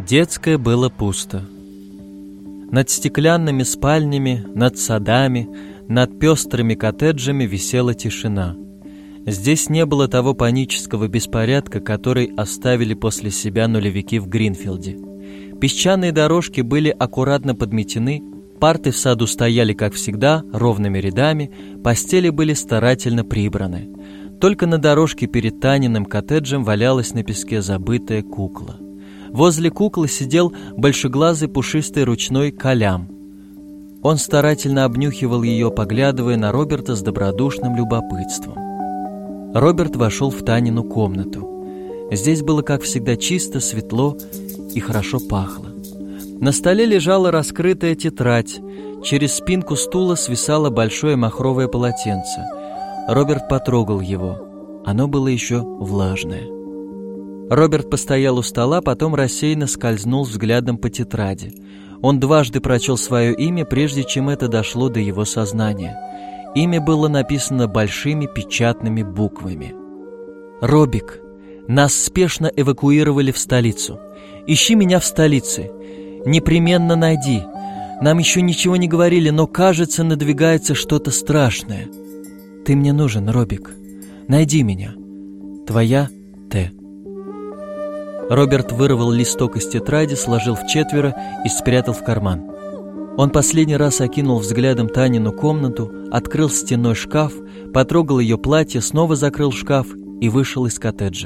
Детское было пусто. Над стеклянными спальнями, над садами, над пестрыми коттеджами висела тишина. Здесь не было того панического беспорядка, который оставили после себя нулевики в Гринфилде. Песчаные дорожки были аккуратно подметены, парты в саду стояли, как всегда, ровными рядами, постели были старательно прибраны. Только на дорожке перед Таниным коттеджем валялась на песке забытая кукла. Возле куклы сидел большеглазый пушистый ручной Колям. Он старательно обнюхивал ее, поглядывая на Роберта с добродушным любопытством. Роберт вошел в Танину комнату. Здесь было, как всегда, чисто, светло и хорошо пахло. На столе лежала раскрытая тетрадь. Через спинку стула свисало большое махровое полотенце. Роберт потрогал его. Оно было еще влажное. Роберт постоял у стола, потом рассеянно скользнул взглядом по тетради. Он дважды прочел свое имя, прежде чем это дошло до его сознания. Имя было написано большими печатными буквами. «Робик, нас спешно эвакуировали в столицу. Ищи меня в столице. Непременно найди. Нам еще ничего не говорили, но, кажется, надвигается что-то страшное. Ты мне нужен, Робик. Найди меня. Твоя Т». Роберт вырвал листок из тетради, сложил в четверо и спрятал в карман. Он последний раз окинул взглядом Танину комнату, открыл стенной шкаф, потрогал ее платье, снова закрыл шкаф и вышел из коттеджа.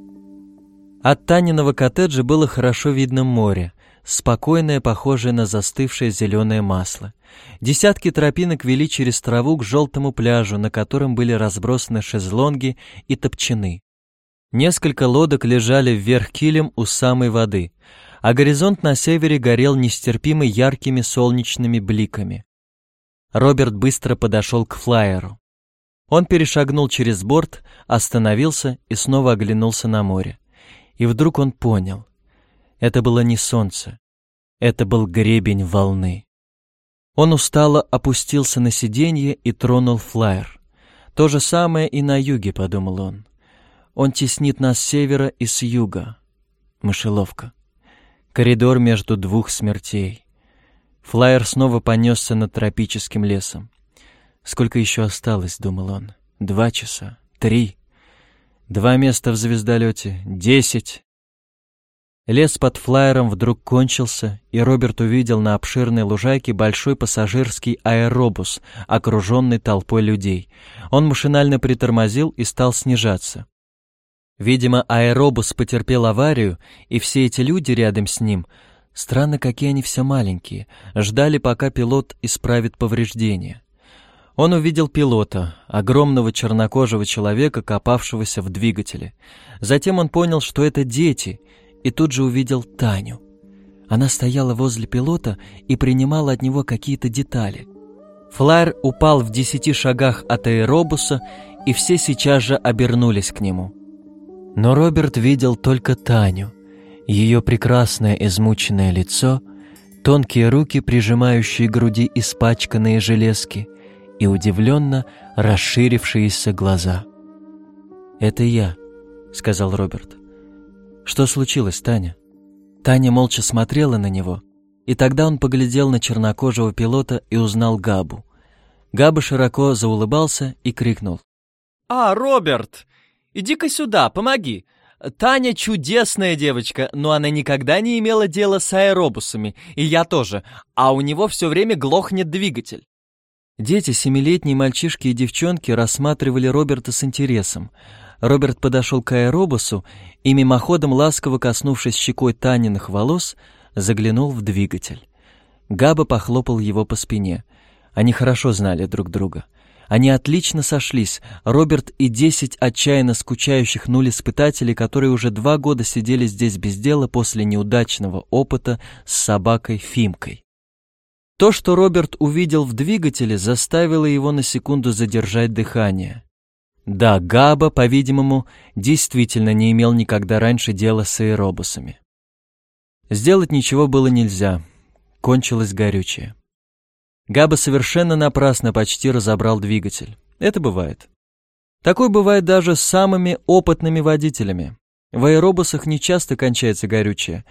От Таниного коттеджа было хорошо видно море, спокойное, похожее на застывшее зеленое масло. Десятки тропинок вели через траву к желтому пляжу, на котором были разбросаны шезлонги и топчаны. Несколько лодок лежали вверх килем у самой воды, а горизонт на севере горел нестерпимо яркими солнечными бликами. Роберт быстро подошел к флайеру. Он перешагнул через борт, остановился и снова оглянулся на море. И вдруг он понял. Это было не солнце, это был гребень волны. Он устало опустился на сиденье и тронул флайер. То же самое и на юге, подумал он. Он теснит нас с севера и с юга. Мышеловка. Коридор между двух смертей. Флайер снова понесся над тропическим лесом. Сколько еще осталось, думал он. 2 часа, 3. 2 места в звездолете, 10. Лес под флайером вдруг кончился, и Роберт увидел на обширной лужайке большой пассажирский аэробус, окруженный толпой людей. Он машинально притормозил и стал снижаться. Видимо, аэробус потерпел аварию, и все эти люди рядом с ним, странно, какие они все маленькие, ждали, пока пилот исправит повреждения. Он увидел пилота, огромного чернокожего человека, копавшегося в двигателе. Затем он понял, что это дети, и тут же увидел Таню. Она стояла возле пилота и принимала от него какие-то детали. Флайер упал в 10 шагах от аэробуса, и все сейчас же обернулись к нему. Но Роберт видел только Таню, ее прекрасное измученное лицо, тонкие руки, прижимающие к груди испачканные железки, и удивленно расширившиеся глаза. «Это я», — сказал Роберт. «Что случилось, Таня?» Таня молча смотрела на него, и тогда он поглядел на чернокожего пилота и узнал Габу. Габа широко заулыбался и крикнул: «А, Роберт! Иди-ка сюда, помоги. Таня чудесная девочка, но она никогда не имела дела с аэробусами, и я тоже, а у него все время глохнет двигатель». Дети, 7-летние мальчишки и девчонки, рассматривали Роберта с интересом. Роберт подошел к аэробусу и, мимоходом ласково коснувшись щекой Таниных волос, заглянул в двигатель. Габа похлопал его по спине. Они хорошо знали друг друга. Они отлично сошлись, Роберт и 10 отчаянно скучающих нуль-испытателей, которые уже 2 года сидели здесь без дела после неудачного опыта с собакой Фимкой. То, что Роберт увидел в двигателе, заставило его на секунду задержать дыхание. Да, Габа, по-видимому, действительно не имел никогда раньше дела с аэробусами. Сделать ничего было нельзя, кончилось горючее. Габа совершенно напрасно почти разобрал двигатель. Это бывает. Такое бывает даже с самыми опытными водителями. В аэробусах нечасто кончается горючее.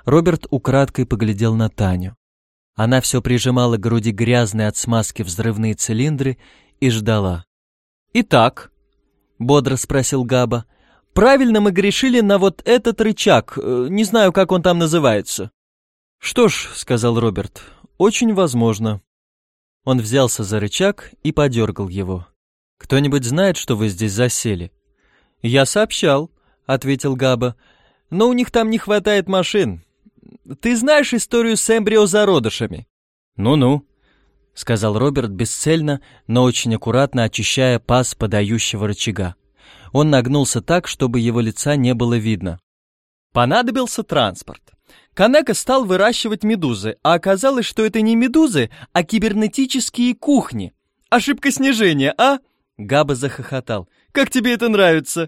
Роберт украдкой поглядел на Таню. Она все прижимала к груди грязные от смазки взрывные цилиндры и ждала. «Итак», — бодро спросил Габа, — «правильно мы грешили на вот этот рычаг, не знаю, как он там называется». «Что ж», — сказал Роберт, — «очень возможно». Он взялся за рычаг и подергал его. «Кто-нибудь знает, что вы здесь засели?» «Я сообщал», — ответил Габа, — «но у них там не хватает машин. Ты знаешь историю с эмбриозародышами?» «Ну-ну», — сказал Роберт бесцельно, но очень аккуратно очищая паз подающего рычага. Он нагнулся так, чтобы его лица не было видно. Понадобился транспорт. Канека стал выращивать медузы, а оказалось, что это не медузы, а кибернетические кухни. Ошибка снижения, а? Габа захохотал. Как тебе это нравится?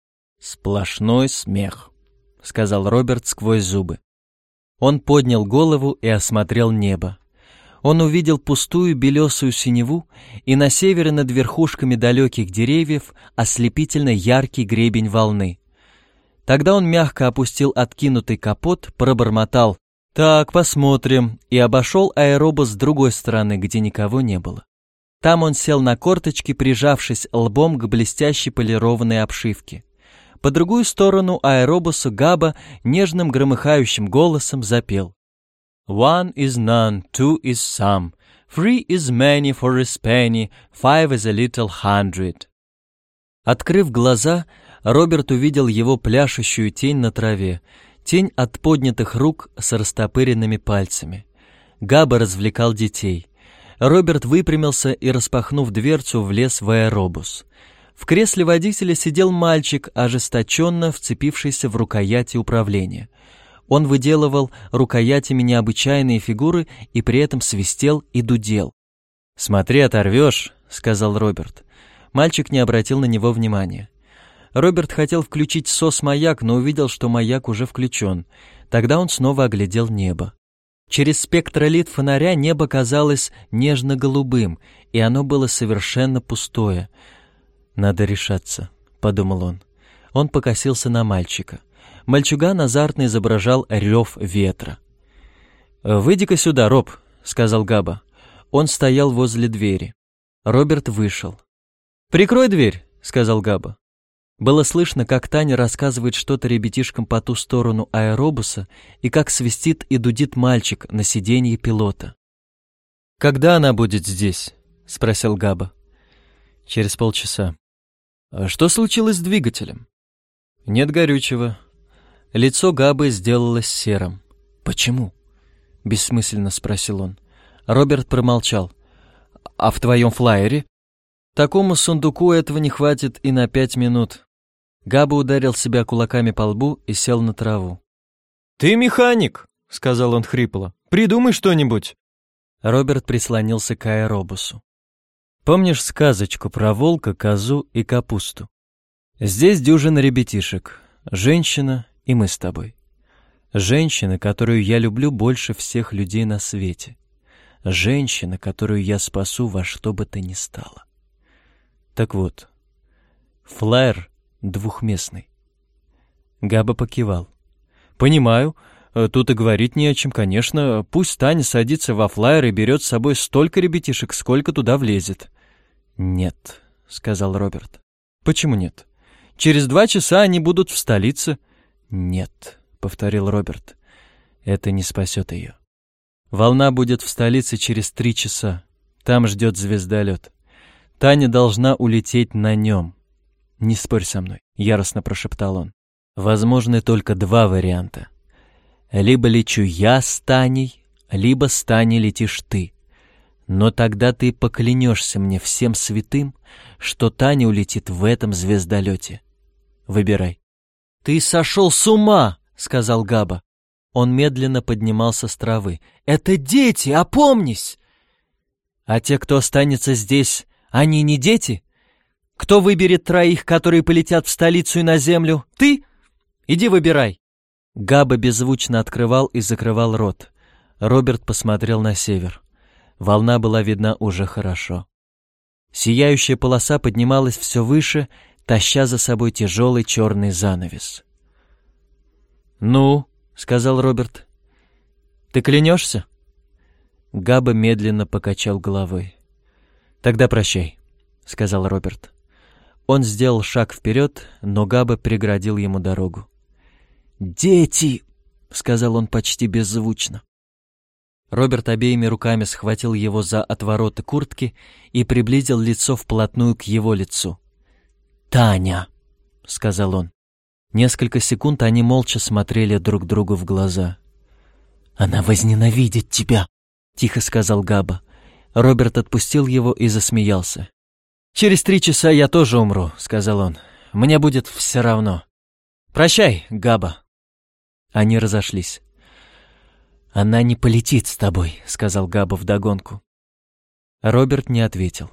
Сплошной смех, сказал Роберт сквозь зубы. Он поднял голову и осмотрел небо. Он увидел пустую белесую синеву и на севере над верхушками далеких деревьев ослепительно яркий гребень волны. Тогда он мягко опустил откинутый капот, пробормотал «Так, посмотрим», и обошел аэробус с другой стороны, где никого не было. Там он сел на корточки, прижавшись лбом к блестящей полированной обшивке. По другую сторону аэробуса Габа нежным громыхающим голосом запел «One is none, two is some, three is many for a penny, five is a little hundred». Открыв глаза, Роберт увидел его пляшущую тень на траве, тень от поднятых рук с растопыренными пальцами. Габа развлекал детей. Роберт выпрямился и, распахнув дверцу, влез в аэробус. В кресле водителя сидел мальчик, ожесточенно вцепившийся в рукояти управления. Он выделывал рукоятями необычайные фигуры и при этом свистел и дудел. «Смотри, оторвешь», — сказал Роберт. Мальчик не обратил на него внимания. Роберт хотел включить СОС-маяк, но увидел, что маяк уже включен. Тогда он снова оглядел небо. Через спектролит фонаря небо казалось нежно-голубым, и оно было совершенно пустое. «Надо решаться», — подумал он. Он покосился на мальчика. Мальчуган азартно изображал рев ветра. «Выйди-ка сюда, Роб», — сказал Габа. Он стоял возле двери. Роберт вышел. «Прикрой дверь», — сказал Габа. Было слышно, как Таня рассказывает что-то ребятишкам по ту сторону аэробуса и как свистит и дудит мальчик на сиденье пилота. «Когда она будет здесь?» — спросил Габа. «Через полчаса». «Что случилось с двигателем?» «Нет горючего». Лицо Габы сделалось серым. «Почему?» — бессмысленно спросил он. Роберт промолчал. «А в твоем флайере?» «Такому сундуку этого не хватит и на 5 минут». Габа ударил себя кулаками по лбу и сел на траву. «Ты механик», — сказал он хрипло. «Придумай что-нибудь». Роберт прислонился к аэробусу. «Помнишь сказочку про волка, козу и капусту? Здесь дюжина ребятишек, женщина и мы с тобой. Женщина, которую я люблю больше всех людей на свете. Женщина, которую я спасу во что бы то ни стало. Так вот, флайер двухместный». Габа покивал. «Понимаю, тут и говорить не о чем, конечно. Пусть Таня садится во флайер и берет с собой столько ребятишек, сколько туда влезет». «Нет», — сказал Роберт. «Почему нет? Через 2 часа они будут в столице». «Нет», — повторил Роберт, — «это не спасет ее. Волна будет в столице через 3 часа. Там ждет звездолет. Таня должна улететь на нем». «Не спорь со мной», — яростно прошептал он. «Возможны только 2 варианта. Либо лечу я с Таней, либо с Таней летишь ты. Но тогда ты поклянешься мне всем святым, что Таня улетит в этом звездолете. Выбирай». «Ты сошел с ума», — сказал Габа. Он медленно поднимался с травы. «Это дети, опомнись!» «А те, кто останется здесь, они не дети? Кто выберет 3, которые полетят в столицу и на землю? Ты? Иди выбирай». Габа беззвучно открывал и закрывал рот. Роберт посмотрел на север. Волна была видна уже хорошо. Сияющая полоса поднималась все выше, таща за собой тяжелый черный занавес. «Ну?» — сказал Роберт. «Ты клянешься?» Габа медленно покачал головой. «Тогда прощай», — сказал Роберт. Он сделал шаг вперед, но Габа преградил ему дорогу. «Дети!» — сказал он почти беззвучно. Роберт обеими руками схватил его за отвороты куртки и приблизил лицо вплотную к его лицу. «Таня!» — сказал он. Несколько секунд они молча смотрели друг другу в глаза. «Она возненавидит тебя!» — тихо сказал Габа. Роберт отпустил его и засмеялся. «Через 3 часа я тоже умру», — сказал он. «Мне будет все равно. Прощай, Габа». Они разошлись. «Она не полетит с тобой», — сказал Габа вдогонку. Роберт не ответил.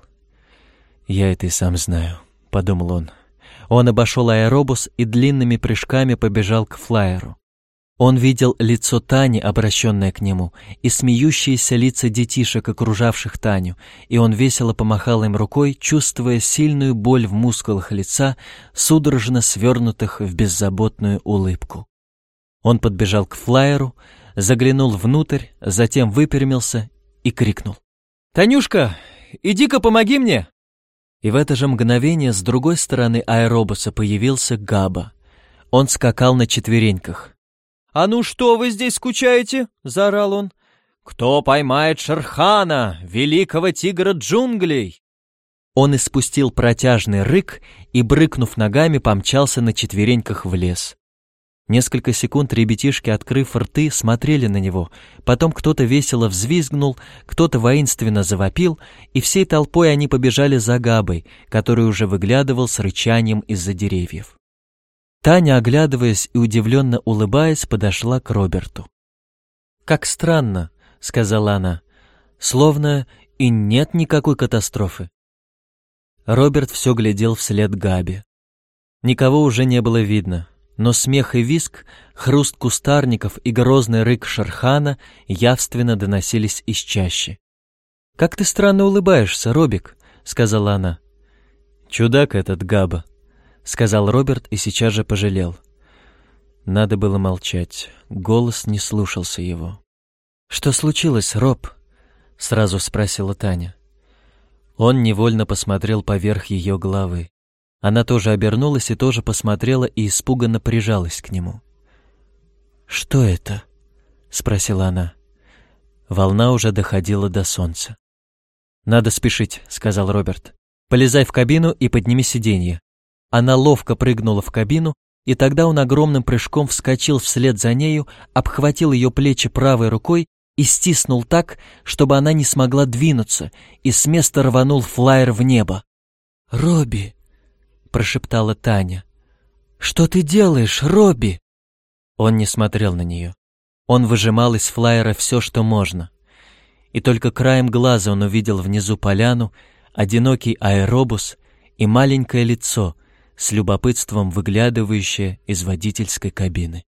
«Я это и сам знаю», — подумал он. Он обошел аэробус и длинными прыжками побежал к флайеру. Он видел лицо Тани, обращенное к нему, и смеющиеся лица детишек, окружавших Таню, и он весело помахал им рукой, чувствуя сильную боль в мускулах лица, судорожно свернутых в беззаботную улыбку. Он подбежал к флайеру, заглянул внутрь, затем выпрямился и крикнул: «Танюшка, иди-ка помоги мне!» И в это же мгновение с другой стороны аэробуса появился Габа. Он скакал на четвереньках. «А ну что вы здесь скучаете?» — заорал он. «Кто поймает Шерхана, великого тигра джунглей?» Он испустил протяжный рык и, брыкнув ногами, помчался на четвереньках в лес. Несколько секунд ребятишки, открыв рты, смотрели на него, потом кто-то весело взвизгнул, кто-то воинственно завопил, и всей толпой они побежали за Габой, который уже выглядывал с рычанием из-за деревьев. Таня, оглядываясь и удивленно улыбаясь, подошла к Роберту. «Как странно», — сказала она, — «словно и нет никакой катастрофы». Роберт все глядел вслед Габе. Никого уже не было видно. Но смех и визг, хруст кустарников и грозный рык Шерхана явственно доносились из чащи. «Как ты странно улыбаешься, Робик», — сказала она. «Чудак этот Габа», — сказал Роберт и сейчас же пожалел. Надо было молчать, голос не слушался его. «Что случилось, Роб?» — сразу спросила Таня. Он невольно посмотрел поверх ее головы. Она тоже обернулась и тоже посмотрела и испуганно прижалась к нему. «Что это?» — спросила она. Волна уже доходила до солнца. «Надо спешить», — сказал Роберт. «Полезай в кабину и подними сиденье». Она ловко прыгнула в кабину, и тогда он огромным прыжком вскочил вслед за нею, обхватил ее плечи правой рукой и стиснул так, чтобы она не смогла двинуться, и с места рванул флайер в небо. «Робби!» — прошептала Таня. «Что ты делаешь, Робби?» Он не смотрел на нее. Он выжимал из флайера все, что можно. И только краем глаза он увидел внизу поляну, одинокий аэробус и маленькое лицо, с любопытством выглядывающее из водительской кабины.